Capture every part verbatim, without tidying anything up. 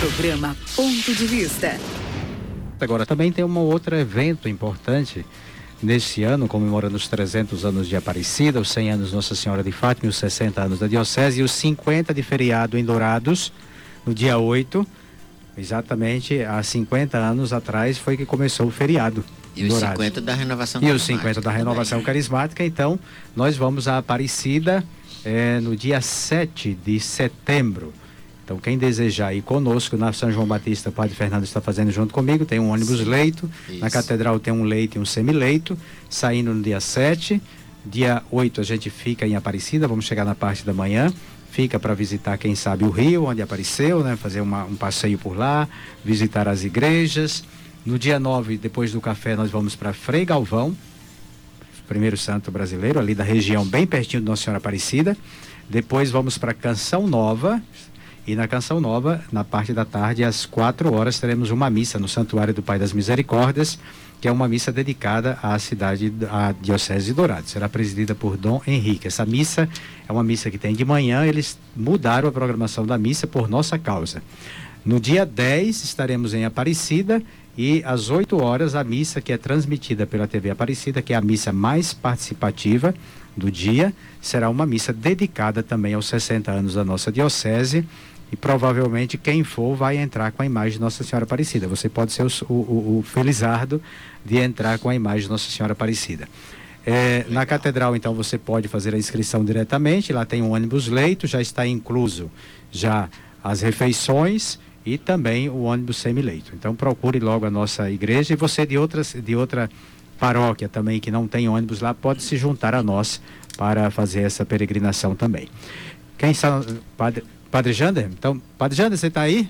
Programa Ponto de Vista. Agora também tem um outro evento importante neste ano, comemorando os trezentos anos de Aparecida, os cem anos Nossa Senhora de Fátima, os sessenta anos da Diocese e os cinquenta de feriado em Dourados, no dia oito, exatamente há cinquenta anos atrás foi que começou o feriado. E os cinquenta da renovação carismática. E os cinquenta da renovação carismática. Então, nós vamos a Aparecida é, no dia sete de setembro. Então, quem desejar ir conosco na São João Batista, o Padre Fernando está fazendo junto comigo, tem um ônibus Sim, leito, isso. Na Catedral tem um leito e um semileito, saindo no dia sete, dia oito a gente fica em Aparecida, vamos chegar na parte da manhã, fica para visitar, quem sabe, o Rio, onde apareceu, né? Fazer uma, um passeio por lá, visitar as igrejas. No dia nove, depois do café, nós vamos para Frei Galvão, primeiro santo brasileiro, ali da região, bem pertinho de Nossa Senhora Aparecida. Depois vamos para Canção Nova. E na Canção Nova, na parte da tarde, às quatro horas, teremos uma missa no Santuário do Pai das Misericórdias, que é uma missa dedicada à cidade, à Diocese de Dourados. Será presidida por Dom Henrique. Essa missa é uma missa que tem de manhã, eles mudaram a programação da missa por nossa causa. No dia dez, estaremos em Aparecida e às oito horas, a missa que é transmitida pela T V Aparecida, que é a missa mais participativa do dia, será uma missa dedicada também aos sessenta anos da nossa Diocese. E provavelmente quem for vai entrar com a imagem de Nossa Senhora Aparecida. Você pode ser o, o, o felizardo de entrar com a imagem de Nossa Senhora Aparecida. É, na Catedral, então, você pode fazer a inscrição diretamente. Lá tem um ônibus leito, já está incluso já as refeições e também o ônibus semileito. Então procure logo a nossa igreja, e você de, outras, de outra paróquia também que não tem ônibus lá, pode se juntar a nós para fazer essa peregrinação também. Quem está... Padre... Padre Jander? Então, Padre Jander, você está aí?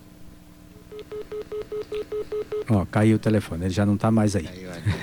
Ó, caiu o telefone, ele já não está mais aí.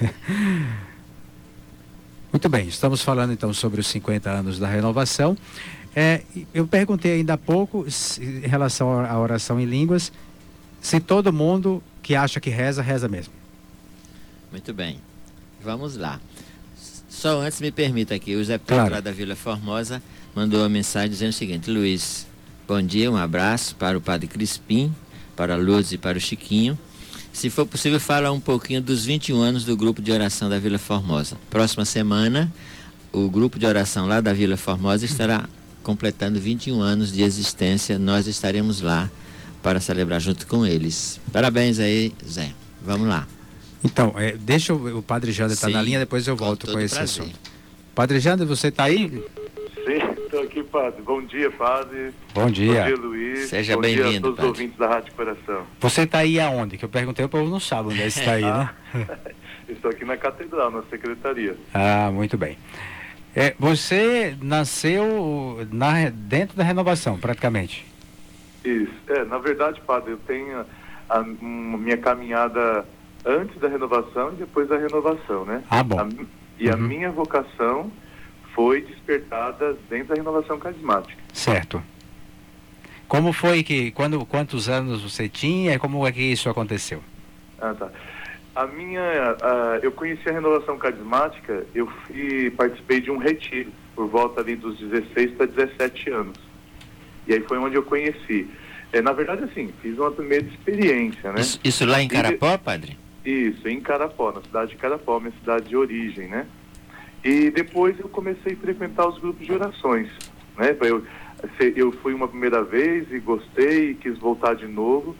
Muito bem, estamos falando então sobre os cinquenta anos da renovação. É, eu perguntei ainda há pouco, se, em relação à oração em línguas, se todo mundo que acha que reza, reza mesmo. Muito bem, vamos lá. Só antes me permita aqui, o Zé Pedro, claro, lá da Vila Formosa, mandou uma mensagem dizendo o seguinte: Luiz, bom dia, um abraço para o Padre Crispim, para a Lourdes e para o Chiquinho. Se for possível, falar um pouquinho dos vinte e um anos do grupo de oração da Vila Formosa. Próxima semana, o grupo de oração lá da Vila Formosa estará completando vinte e um anos de existência. Nós estaremos lá para celebrar junto com eles. Parabéns aí, Zé. Vamos lá. Então, é, deixa o, o Padre Jander estar tá na linha, depois eu volto com, com esse prazer. assunto. Padre Jander, você está aí? Sim, estou aqui, Padre. Bom dia, Padre. Bom dia. Bom dia, Luiz. Seja Bom bem-vindo, dia a todos Padre. Os ouvintes da Rádio Coração. Você está aí aonde? Que eu perguntei, o povo não sabe onde é que está aí, né? Estou aqui na Catedral, na Secretaria. Ah, muito bem. É, você nasceu na, dentro da renovação, praticamente. Isso. É, na verdade, Padre, eu tenho a, a minha caminhada antes da renovação e depois da renovação, né? Ah, bom. A, e uhum. a minha vocação foi despertada dentro da renovação carismática. Certo. Como foi que, quando, quantos anos você tinha e como é que isso aconteceu? Ah, tá. A minha, a, eu conheci a renovação carismática, eu fui, participei de um retiro, por volta ali dos dezesseis para dezessete anos. E aí foi onde eu conheci. É, na verdade, assim, fiz uma primeira experiência, né? Isso, isso lá em Carapó, Padre? Isso, em Carapó, na cidade de Carapó, minha cidade de origem, né? E depois eu comecei a frequentar os grupos de orações, né? Eu, eu fui uma primeira vez e gostei, quis voltar de novo.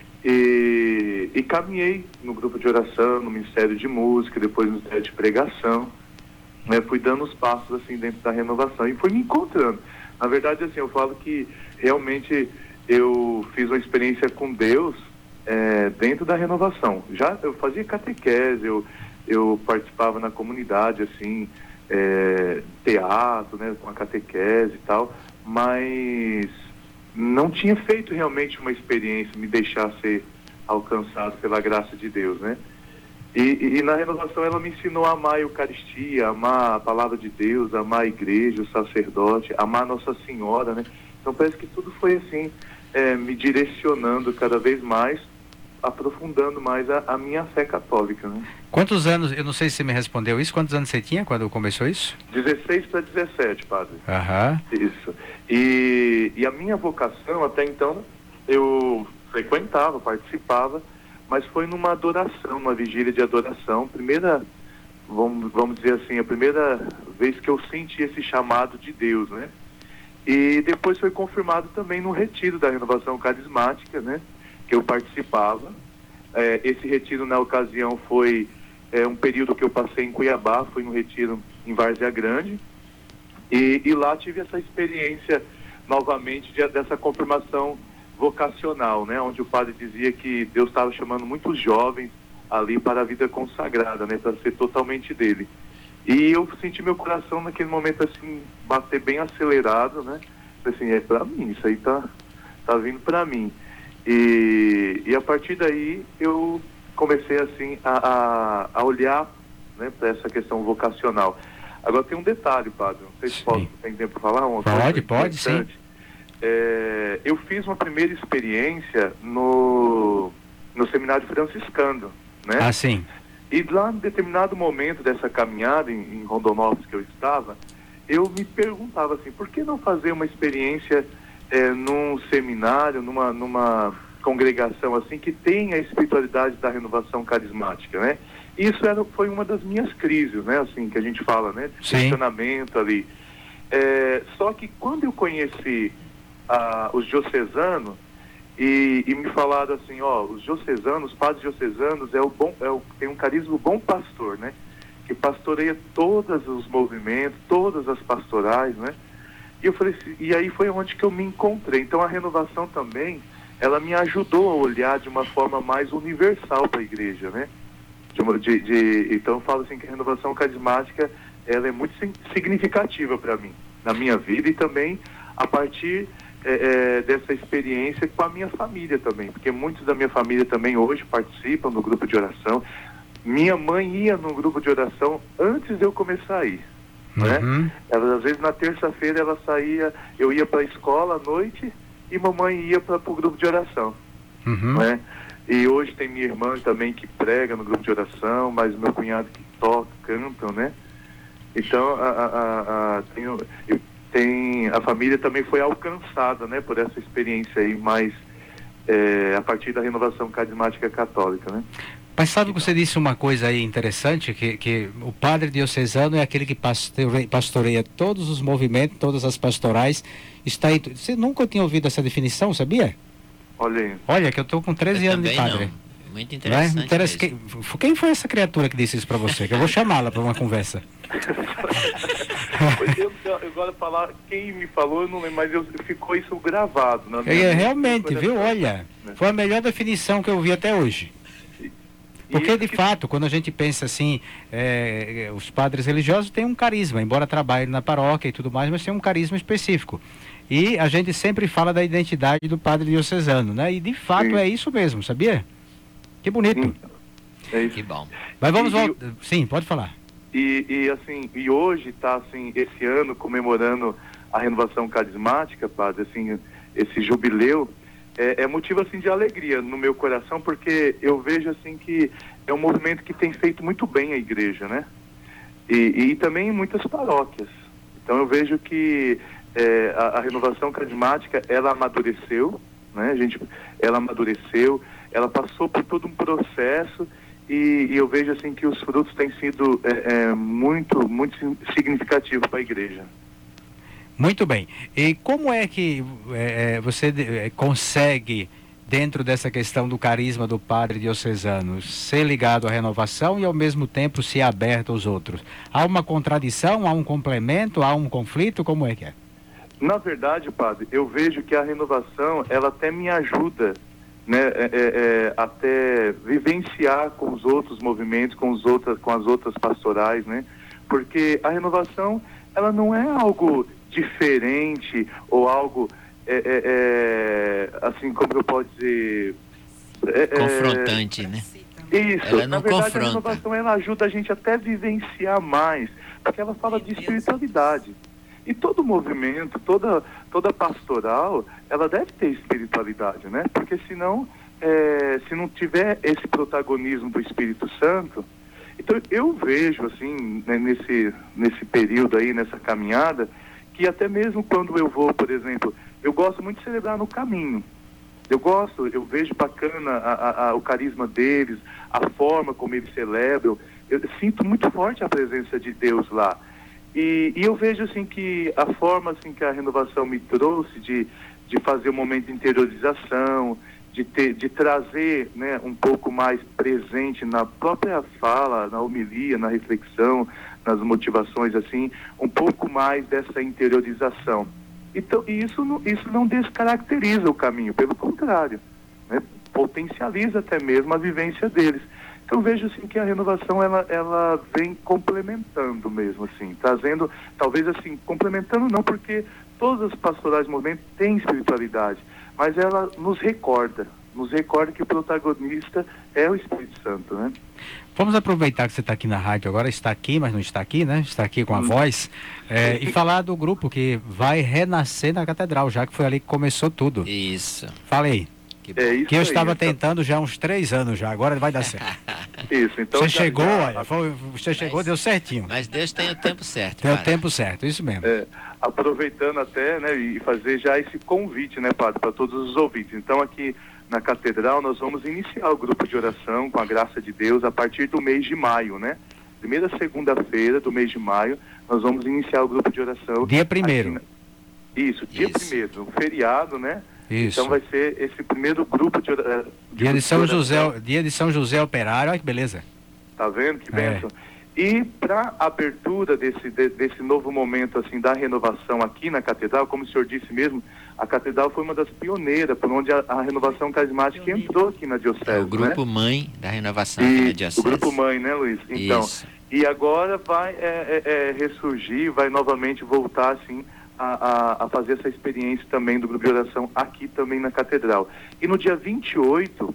E, e caminhei no grupo de oração, no Ministério de Música, depois no Ministério de Pregação, né? Fui dando os passos assim dentro da renovação e fui me encontrando. Na verdade, assim, eu falo que realmente eu fiz uma experiência com Deus é, dentro da renovação. Já eu fazia catequese, eu, eu participava na comunidade, assim, é, teatro, né, com a catequese e tal, mas não tinha feito realmente uma experiência, me deixar ser alcançado pela graça de Deus, né? E, e, e na renovação ela me ensinou a amar a Eucaristia, amar a palavra de Deus, amar a igreja, o sacerdote, amar Nossa Senhora, né? Então parece que tudo foi assim, é, me direcionando cada vez mais, aprofundando mais a, a minha fé católica, né? Quantos anos, eu não sei se você me respondeu isso, quantos anos você tinha quando começou isso? dezesseis para dezessete, Padre. Aham. Isso. E, e a minha vocação, até então, eu frequentava, participava, mas foi numa adoração, numa vigília de adoração, primeira, vamos, vamos dizer assim, a primeira vez que eu senti esse chamado de Deus, né? E depois foi confirmado também no retiro da Renovação Carismática, né? Que eu participava. É, esse retiro, na ocasião, foi é, um período que eu passei em Cuiabá, fui no retiro em Várzea Grande, e, e lá tive essa experiência novamente de, dessa confirmação vocacional, né? Onde o padre dizia que Deus estava chamando muitos jovens ali para a vida consagrada, né? Para ser totalmente dele. E eu senti meu coração naquele momento assim, bater bem acelerado, né? Assim, é para mim, isso aí tá, tá vindo para mim. E, e a partir daí eu comecei assim a, a, a olhar, né, para essa questão vocacional. Agora tem um detalhe, padre, não sei se pode, tem tempo para falar? Uma pode, pode, sim. É, eu fiz uma primeira experiência no, no seminário franciscano, né? Ah, sim. E lá em determinado momento dessa caminhada em, em Rondonópolis que eu estava, eu me perguntava assim, por que não fazer uma experiência é, num seminário, numa, numa congregação assim, que tem a espiritualidade da renovação carismática, né? Isso era, foi uma das minhas crises, né? Assim, que a gente fala, né? De questionamento ali. É, só que quando eu conheci ah, os diocesanos, E, e me falaram assim, ó, os diocesanos, os padres diocesanos é o bom, é o, tem um carisma bom pastor, né? Que pastoreia todos os movimentos, todas as pastorais, né? E eu falei assim, e aí foi onde que eu me encontrei. Então a renovação também, ela me ajudou a olhar de uma forma mais universal para a igreja, né? De, de, de, então eu falo assim que a renovação carismática, ela é muito significativa para mim, na minha vida e também a partir É, é, dessa experiência com a minha família também, porque muitos da minha família também hoje participam do grupo de oração. Minha mãe ia no grupo de oração antes de eu começar a ir, uhum. né? Ela, às vezes na terça-feira ela saía, eu ia para a escola à noite e mamãe ia para o grupo de oração, uhum. né? E hoje tem minha irmã também que prega no grupo de oração, mas meu cunhado que toca, cantam, né? Então a, a, a, a, tenho, eu, Tem, a família também foi alcançada, né, por essa experiência aí, mais é, a partir da renovação carismática católica, né? Mas sabe que você disse uma coisa aí interessante, que, que o padre diocesano é aquele que pastoreia, pastoreia todos os movimentos, todas as pastorais, está aí. Você nunca tinha ouvido essa definição, sabia? Olha aí. Olha, que eu estou com treze eu anos de padre. Não. Muito interessante. Não é? Interessa, quem, quem foi essa criatura que disse isso para você? Que eu vou chamá-la para uma conversa. eu, eu, agora falar, quem me falou, eu não lembro, mas eu, ficou isso gravado. Na minha é, realmente, viu? Olha, né? Foi a melhor definição que eu vi até hoje. Porque, de que... fato, quando a gente pensa assim, é, os padres religiosos têm um carisma, embora trabalhem na paróquia e tudo mais, mas tem um carisma específico. E a gente sempre fala da identidade do padre diocesano, né? E, de fato, sim, é isso mesmo, sabia? Que bonito. Sim. É isso. Que bom. Mas vamos voltar. Sim, pode falar. E, e assim, e hoje está assim, esse ano comemorando a renovação carismática, padre, assim, esse jubileu, é, é motivo assim de alegria no meu coração, porque eu vejo assim que é um movimento que tem feito muito bem a igreja, né? E, e também em muitas paróquias. Então eu vejo que é, a, a renovação carismática, ela amadureceu, né? A gente, ela amadureceu, ela passou por todo um processo e, e eu vejo assim que os frutos têm sido é, é, muito, muito significativos para a igreja. Muito bem. E como é que é, você é, consegue, dentro dessa questão do carisma do padre diocesano, ser ligado à renovação e ao mesmo tempo ser aberto aos outros? Há uma contradição, há um complemento, há um conflito? Como é que é? Na verdade, padre, eu vejo que a renovação, ela até me ajuda, né, é, é, até vivenciar com os outros movimentos, com, os outras, com as outras pastorais, né? Porque a renovação, ela não é algo diferente ou algo, é, é, é, assim, como eu posso dizer... É, confrontante, é, né? Isso, ela não na verdade confronta. A renovação, ela ajuda a gente até vivenciar mais, porque ela fala de espiritualidade. E todo movimento, toda, toda pastoral, ela deve ter espiritualidade, né? Porque senão, é, se não tiver esse protagonismo do Espírito Santo... Então eu vejo, assim, né, nesse, nesse período aí, nessa caminhada, que até mesmo quando eu vou, por exemplo, eu gosto muito de celebrar no caminho, Eu gosto, eu vejo bacana a, a, a, o carisma deles, a forma como eles celebram. Eu sinto muito forte a presença de Deus lá. E, e eu vejo assim que a forma assim que a renovação me trouxe de, de fazer um momento de interiorização, de, ter, de trazer, né, um pouco mais presente na própria fala, na homilia, na reflexão, nas motivações, assim, um pouco mais dessa interiorização. Então, e isso não, isso não descaracteriza o caminho, pelo contrário, né, potencializa até mesmo a vivência deles. Então, vejo assim que a renovação, ela, ela vem complementando mesmo, assim, trazendo, talvez assim, complementando não, porque todas as pastorais do movimento têm espiritualidade, mas ela nos recorda, nos recorda que o protagonista é o Espírito Santo, né? Vamos aproveitar que você está aqui na rádio agora, está aqui, mas não está aqui, né? Está aqui com a hum. voz, é, e falar do grupo que vai renascer na Catedral, já que foi ali que começou tudo. Isso. Fala aí. Que, é isso que eu aí, estava então... tentando já há uns três anos já, agora vai dar certo. Isso, então... Você já, chegou, já... olha, foi, você chegou, mas, deu certinho. Mas Deus tem o tempo certo. Tem o padre. tempo certo, isso mesmo. É, aproveitando até, né, e fazer já esse convite, né, padre, para todos os ouvintes. Então, aqui na Catedral, nós vamos iniciar o grupo de oração, com a graça de Deus, a partir do mês de maio, né? Primeira segunda-feira do mês de maio, nós vamos iniciar o grupo de oração. Dia primeiro. Na... Isso, dia Isso. primeiro, um feriado, né? Isso. Então vai ser esse primeiro grupo de, ora... Dia de São de José, dia de São José Operário, olha que beleza. Tá vendo? Que É. bênção. E para abertura desse, de, desse novo momento assim da renovação aqui na Catedral, como o senhor disse mesmo, a Catedral foi uma das pioneiras por onde a, a renovação carismática entrou aqui na Diocese. É o grupo né? mãe da renovação aqui na E Diocese. o grupo mãe, né, Luiz? Então, Isso. e agora vai é, é, é, ressurgir, vai novamente voltar assim a, a, a fazer essa experiência também do grupo de oração aqui também na Catedral. E no dia vinte e oito,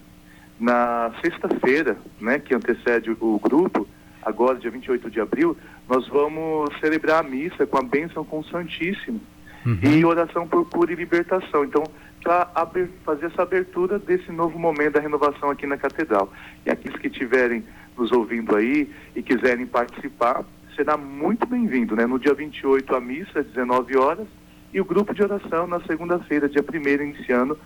na sexta-feira, né, que antecede o, o grupo, agora dia vinte e oito de abril, nós vamos celebrar a missa com a bênção com o Santíssimo. Uhum. E oração por cura e libertação. Então, para fazer essa abertura desse novo momento da renovação aqui na Catedral. E aqueles que estiverem nos ouvindo aí e quiserem participar, será muito bem-vindo, né? No dia vinte e oito a missa, às dezenove horas, e o grupo de oração na segunda-feira, dia primeiro, iniciando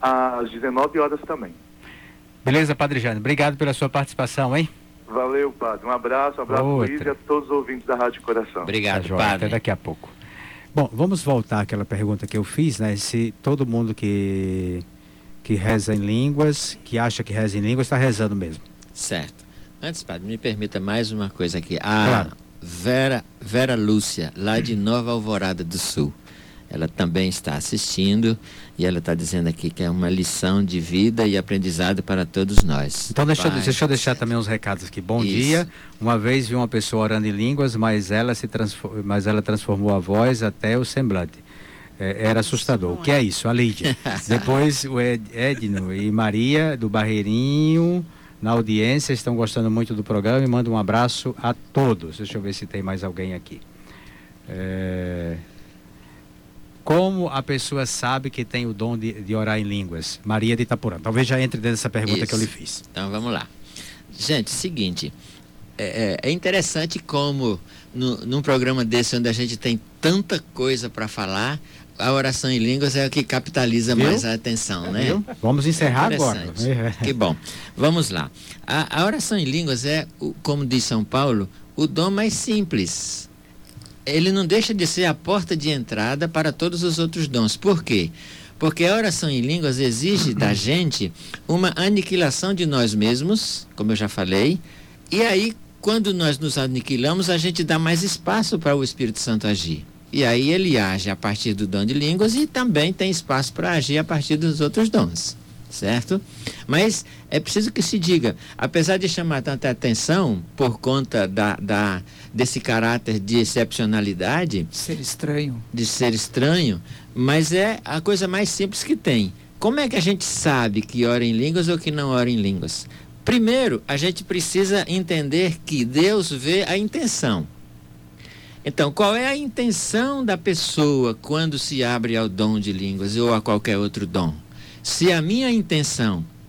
às dezenove horas também. Beleza, Padre Jânio. Obrigado pela sua participação, hein? Valeu, padre. Um abraço, um abraço, Outra. Luiz, e a todos os ouvintes da Rádio Coração. Obrigado, Tá joia. padre. Até daqui a pouco. Bom, vamos voltar àquela pergunta que eu fiz, né? Se todo mundo que, que reza em línguas, que acha que reza em línguas, está rezando mesmo. Certo. Antes, padre, me permita mais uma coisa aqui. A Claro. Vera, Vera Lúcia, lá de Nova Alvorada do Sul, ela também está assistindo e ela está dizendo aqui que é uma lição de vida e aprendizado para todos nós. Então deixa, eu- Pai, deixa eu deixar também uns recados aqui. Bom Isso. dia. Uma vez vi uma pessoa orando em línguas, mas ela se transfor- mas ela transformou a voz até o semblante. É, era assustador. O que é isso? A Lídia. Depois o Ed, Edno e Maria do Barreirinho na audiência estão gostando muito do programa e mando um abraço a todos. Deixa eu ver se tem mais alguém aqui. É... Como a pessoa sabe que tem o dom de, de orar em línguas? Maria de Itaporã. Talvez já entre dentro dessa pergunta Isso. que eu lhe fiz. Então vamos lá. Gente, seguinte, é, é interessante como no, num programa desse onde a gente tem tanta coisa para falar, a oração em línguas é o que capitaliza Viu? mais a atenção, né? Viu? Vamos encerrar agora. Interessante. Que bom. Vamos lá. A, a oração em línguas é, o, como diz São Paulo, o dom mais simples. Ele não deixa de ser a porta de entrada para todos os outros dons. Por quê? Porque a oração em línguas exige da gente uma aniquilação de nós mesmos, como eu já falei, e aí, quando nós nos aniquilamos, a gente dá mais espaço para o Espírito Santo agir. E aí ele age a partir do dom de línguas e também tem espaço para agir a partir dos outros dons, certo? Mas é preciso que se diga, apesar de chamar tanta atenção por conta da, da, desse caráter de excepcionalidade, Ser estranho. de ser estranho, mas é a coisa mais simples que tem. Como é que a gente sabe que ora em línguas ou que não ora em línguas? Primeiro, a gente precisa entender que Deus vê a intenção. Então, qual é a intenção da pessoa quando se abre ao dom de línguas ou a qualquer outro dom? Se a minha intenção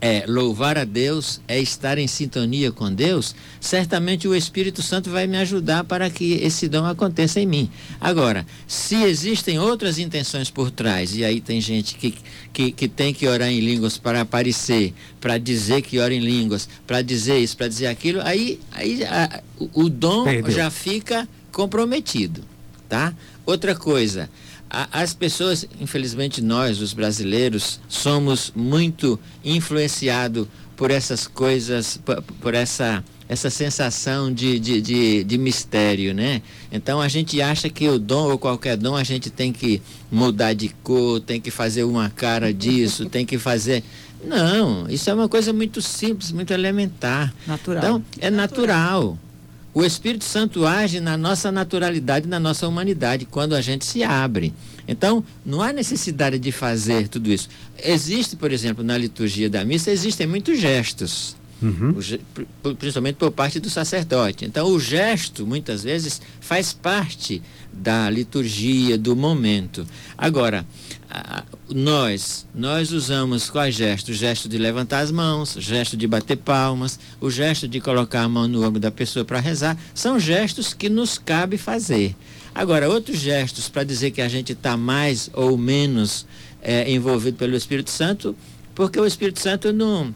é louvar a Deus, é estar em sintonia com Deus, certamente o Espírito Santo vai me ajudar para que esse dom aconteça em mim. Agora, se existem outras intenções por trás, e aí tem gente que, que, que tem que orar em línguas para aparecer, para dizer que ora em línguas, para dizer isso, para dizer aquilo, aí, aí a, o, o dom Perdeu. já fica comprometido, tá? Outra coisa, as pessoas, infelizmente nós, os brasileiros, somos muito influenciados por essas coisas, por, por essa, essa sensação de, de, de, de mistério, né? Então a gente acha que o dom ou qualquer dom a gente tem que mudar de cor, tem que fazer uma cara disso, tem que fazer... Não, isso é uma coisa muito simples, muito elementar. Natural. Então, é natural. O Espírito Santo age na nossa naturalidade, na nossa humanidade, quando a gente se abre. Então, não há necessidade de fazer tudo isso. Existe, por exemplo, na liturgia da missa, existem muitos gestos, uhum. o, principalmente por parte do sacerdote. Então, o gesto, muitas vezes, faz parte da liturgia, do momento. Agora, a, nós, nós usamos quais gestos? O gesto de levantar as mãos, o gesto de bater palmas, o gesto de colocar a mão no ombro da pessoa para rezar, são gestos que nos cabe fazer. Agora, outros gestos para dizer que a gente está mais ou menos é, envolvido pelo Espírito Santo, porque o Espírito Santo não,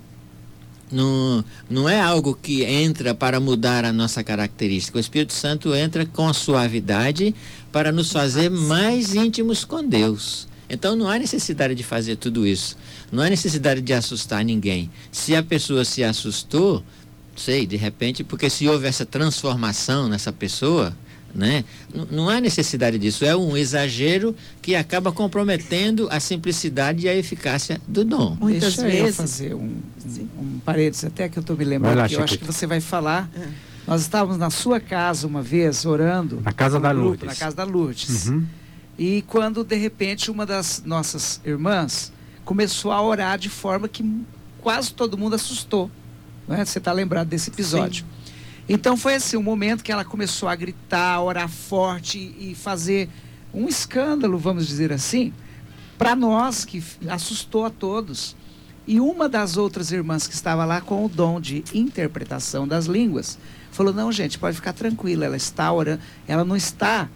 não, não é algo que entra para mudar a nossa característica. O Espírito Santo entra com suavidade para nos fazer mais íntimos com Deus. Então não há necessidade de fazer tudo isso. Não há necessidade de assustar ninguém. Se a pessoa se assustou, sei, de repente, porque se houve essa transformação nessa pessoa, né? N- não há necessidade disso. É um exagero que acaba comprometendo a simplicidade e a eficácia do dom. Muitas Deixa vezes... eu fazer um, um, um parênteses, até que eu estou me lembrando, lá, que eu acho que você vai falar... É. Nós estávamos na sua casa uma vez, orando... Na casa da grupo, Lourdes. Na casa da Lourdes. Uhum. E quando, de repente, uma das nossas irmãs começou a orar de forma que quase todo mundo assustou. Né? Você está lembrado desse episódio. Sim. Então foi assim, um momento que ela começou a gritar, a orar forte e fazer um escândalo, vamos dizer assim, para nós, que assustou a todos. E uma das outras irmãs que estava lá com o dom de interpretação das línguas, falou, não, gente, pode ficar tranquila, ela está orando, ela não está,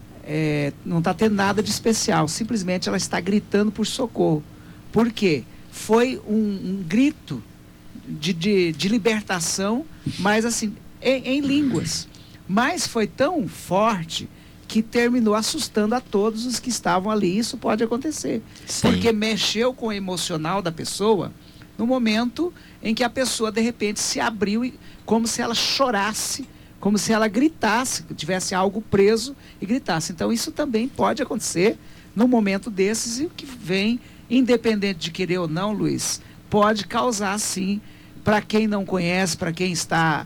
é, não está tendo nada de especial, simplesmente ela está gritando por socorro. Por quê? Foi um, um grito de, de, de libertação, mas assim... Em, em línguas, mas foi tão forte que terminou assustando a todos os que estavam ali. Isso pode acontecer, Sim. porque mexeu com o emocional da pessoa no momento em que a pessoa de repente se abriu, e, como se ela chorasse, como se ela gritasse, tivesse algo preso e gritasse. Então isso também pode acontecer num momento desses, e o que vem, independente de querer ou não, Luiz, pode causar sim, para quem não conhece, para quem está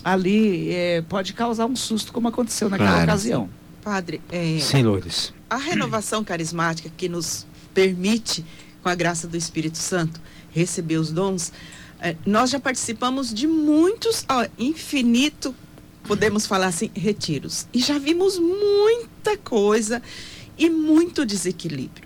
ali, é, pode causar um susto, como aconteceu naquela claro. ocasião. Padre, é, Sim, Lourdes. A renovação carismática que nos permite, com a graça do Espírito Santo, receber os dons, é, nós já participamos de muitos, ó, infinito, podemos falar assim, retiros. E já vimos muita coisa e muito desequilíbrio.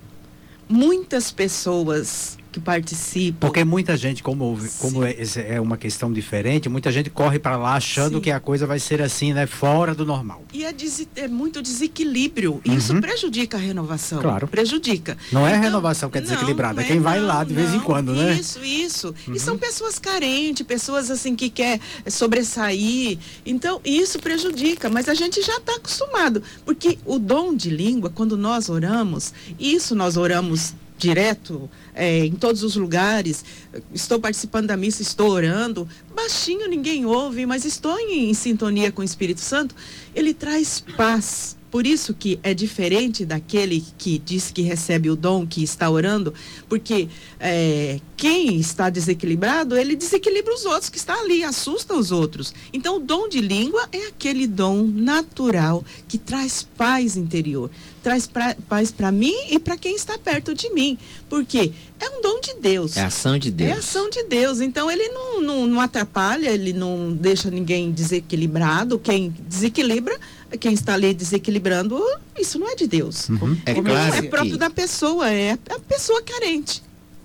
Muitas pessoas que participam. Porque muita gente, como, como é, é uma questão diferente, muita gente corre para lá achando Sim. que a coisa vai ser assim, né? Fora do normal. E é, des, é muito desequilíbrio. E uhum. isso prejudica a renovação. Claro. Prejudica. Não é então, a renovação que é desequilibrada, é quem não, vai lá de não, vez em quando, né? Isso, isso. Uhum. E são pessoas carentes, pessoas assim que quer sobressair. Então, isso prejudica. Mas a gente já está acostumado. Porque o dom de língua, quando nós oramos, isso nós oramos direto, é, em todos os lugares, estou participando da missa, estou orando, baixinho ninguém ouve, mas estou em, em sintonia com o Espírito Santo, ele traz paz. Por isso que é diferente daquele que diz que recebe o dom, que está orando, porque é, quem está desequilibrado, ele desequilibra os outros que está ali, assusta os outros. Então o dom de língua é aquele dom natural que traz paz interior, traz pra, paz para mim e para quem está perto de mim, porque é um dom de Deus. É ação de Deus. É ação de Deus, então ele não, não, não atrapalha, ele não deixa ninguém desequilibrado, quem desequilibra, quem está ali desequilibrando, isso não é de Deus. Uhum. É, claro é próprio que... da pessoa, é a pessoa carente.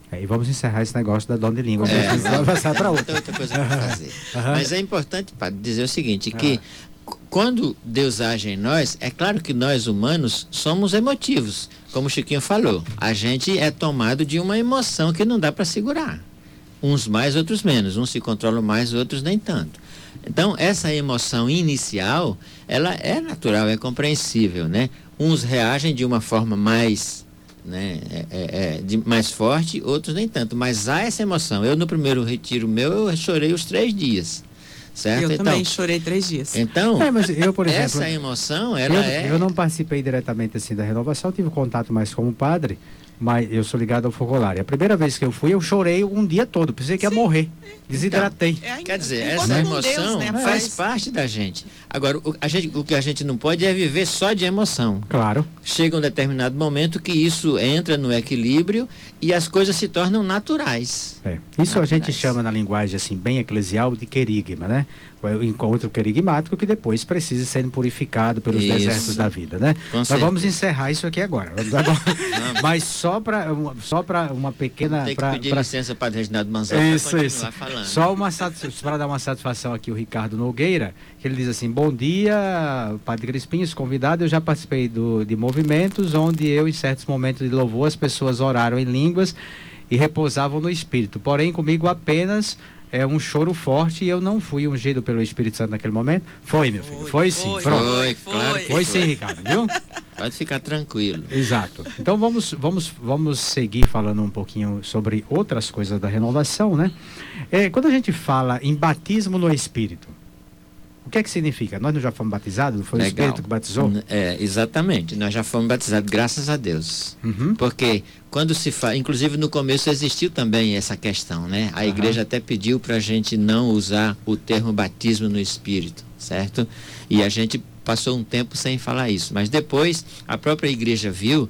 É, e vamos encerrar esse negócio da dom de língua. É, vamos avançar para outra. outra coisa para fazer. Uhum. Mas é importante, padre, dizer o seguinte, que Uhum. quando Deus age em nós, é claro que nós humanos somos emotivos, como o Chiquinho falou. A gente é tomado de uma emoção que não dá para segurar. Uns mais, outros menos. Uns se controlam mais, outros nem tanto. Então, essa emoção inicial, ela é natural, é compreensível, né? Uns reagem de uma forma mais, né, é, é, é, de, mais forte, outros nem tanto. Mas há essa emoção. Eu, no primeiro retiro meu, eu chorei os três dias. Certo? Eu então, também chorei três dias. Então, É, mas eu, por exemplo, essa emoção, ela eu, é... eu não participei diretamente assim da renovação, tive contato mais como padre, mas eu sou ligado ao focolário. A primeira vez que eu fui, eu chorei um dia todo, pensei que ia morrer, desidratei. É ainda- Quer dizer, enquanto essa com emoção Deus, né, faz parte da gente. Agora, o, a gente, o que a gente não pode é viver só de emoção. Claro. Chega um determinado momento que isso entra no equilíbrio e as coisas se tornam naturais. É. Isso a gente Naturais. chama na linguagem assim bem eclesial de querigma, né? O encontro querigmático que depois precisa ser purificado pelos Isso. desertos da vida, né? Com Nós certeza. vamos encerrar isso aqui agora. Vamos agora. Mas só para só para uma pequena Tem que pra, pedir pra... licença para Reginaldo Manzano Isso, para isso. continuar falando. Só uma para dar uma satisfação aqui o Ricardo Nogueira, que ele diz assim: bom dia, Padre Crispim, esse convidado. Eu já participei do, de movimentos onde eu, em certos momentos de louvor, as pessoas oraram em línguas e repousavam no Espírito. Porém, comigo apenas é um choro forte e eu não fui ungido pelo Espírito Santo naquele momento. Foi, meu filho. Foi, Foi, sim. foi. Pronto. Foi, Foi. claro que Foi sim, Ricardo, viu? Pode ficar tranquilo. Exato. Então vamos, vamos, vamos seguir falando um pouquinho sobre outras coisas da renovação, né? É, quando a gente fala em batismo no Espírito, o que é que significa? Nós não já fomos batizados? Foi Legal. o Espírito que batizou? É, exatamente. Nós já fomos batizados, graças a Deus. Uhum. Porque quando se fala, inclusive no começo existiu também essa questão, né? A Aham. igreja até pediu para a gente não usar o termo batismo no Espírito, certo? E a gente passou um tempo sem falar isso. Mas depois a própria igreja viu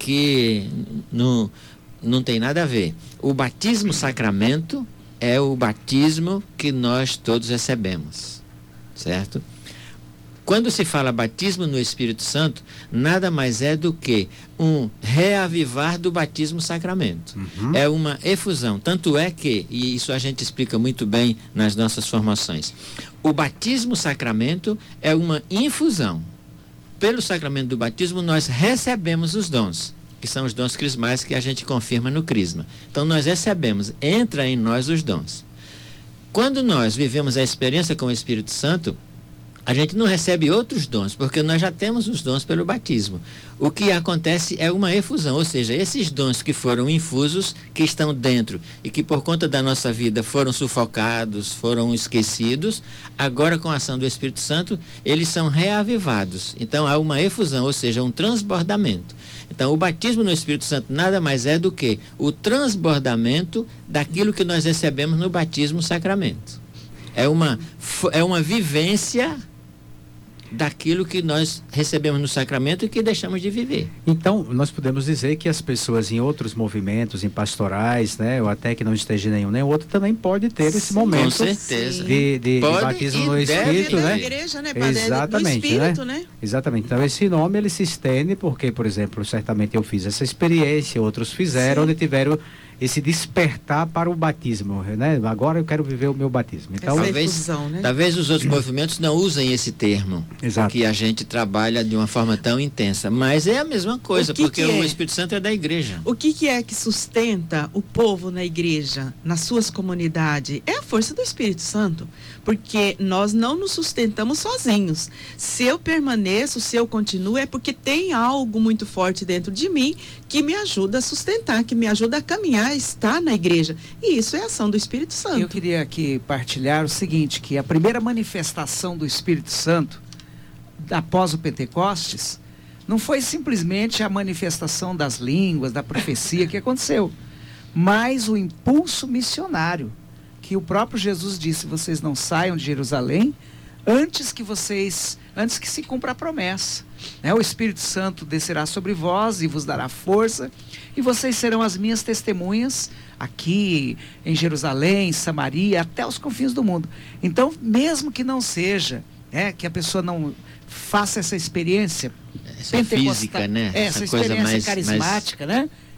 que não, não tem nada a ver. O batismo sacramento é o batismo que nós todos recebemos, certo? Quando se fala batismo no Espírito Santo, nada mais é do que um reavivar do batismo sacramento. Uhum. É uma efusão. Tanto é que, e isso a gente explica muito bem nas nossas formações, o batismo sacramento é uma infusão. Pelo sacramento do batismo, nós recebemos os dons, que são os dons crismais que a gente confirma no crisma. Então, nós recebemos, entra em nós os dons. Quando nós vivemos a experiência com o Espírito Santo, a gente não recebe outros dons, porque nós já temos os dons pelo batismo. O que acontece é uma efusão, ou seja, esses dons que foram infusos, que estão dentro e que por conta da nossa vida foram sufocados, foram esquecidos, agora com a ação do Espírito Santo, eles são reavivados. Então há uma efusão, ou seja, um transbordamento. Então o batismo no Espírito Santo nada mais é do que o transbordamento daquilo que nós recebemos no batismo sacramento. É uma, é uma vivência daquilo que nós recebemos no sacramento e que deixamos de viver. Então, nós podemos dizer que as pessoas em outros movimentos, em pastorais, né, ou até que não esteja nenhum nem outro, também pode ter esse Sim, momento com certeza. de, de, de Pode batismo e no deve Espírito, ter. né? Da igreja, né, padre? Exatamente, Do Espírito, né? Exatamente. Então, esse nome, ele se estende porque, por exemplo, certamente eu fiz essa experiência, outros fizeram, Sim. onde tiveram esse despertar para o batismo, né? Agora eu quero viver o meu batismo. Então, Essa talvez, efusão, né? talvez os outros movimentos não usem esse termo, Exato. que a gente trabalha de uma forma tão intensa, mas é a mesma coisa, O que porque que o é? Espírito Santo é da igreja. O que, que é que sustenta o povo na igreja, nas suas comunidades? É a força do Espírito Santo. Porque nós não nos sustentamos sozinhos. Se eu permaneço, se eu continuo, é porque tem algo muito forte dentro de mim que me ajuda a sustentar, que me ajuda a caminhar, a estar na igreja. E isso é a ação do Espírito Santo. Eu queria aqui partilhar o seguinte, que a primeira manifestação do Espírito Santo após o Pentecostes não foi simplesmente a manifestação das línguas, da profecia que aconteceu, mas o impulso missionário, que o próprio Jesus disse: vocês não saiam de Jerusalém antes que vocês, antes que se cumpra a promessa, né? O Espírito Santo descerá sobre vós e vos dará força, e vocês serão as minhas testemunhas aqui em Jerusalém, Samaria, até os confins do mundo. Então, mesmo que não seja, né, que a pessoa não faça essa experiência Essa física, né? essa, Essa coisa experiência mais- carismática, né?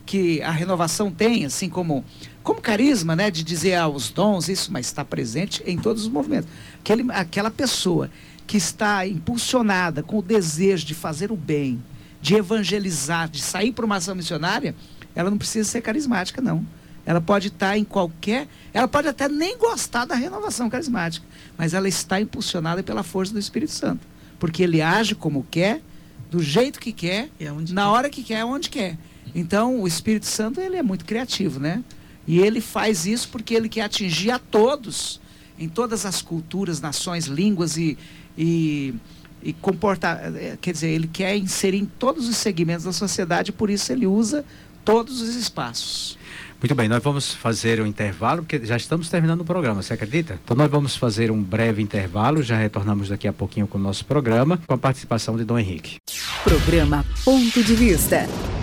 que a renovação tem, assim como, como carisma, né? De dizer ah, os dons, isso, mas está presente em todos os movimentos. Aquele, aquela pessoa que está impulsionada com o desejo de fazer o bem, de evangelizar, de sair para uma ação missionária, ela não precisa ser carismática, não. Ela pode estar em qualquer... Ela pode até nem gostar da renovação carismática, mas ela está impulsionada pela força do Espírito Santo. Porque ele age como quer, do jeito que quer, na hora que quer, onde quer. Então, o Espírito Santo, ele é muito criativo, né? E ele faz isso porque ele quer atingir a todos, em todas as culturas, nações, línguas e... e e comportar, quer dizer, ele quer inserir em todos os segmentos da sociedade, por isso ele usa todos os espaços. Muito bem, nós vamos fazer um intervalo, porque já estamos terminando o programa, você acredita? Então nós vamos fazer um breve intervalo, já retornamos daqui a pouquinho com o nosso programa, com a participação de Dom Henrique. Programa Ponto de Vista.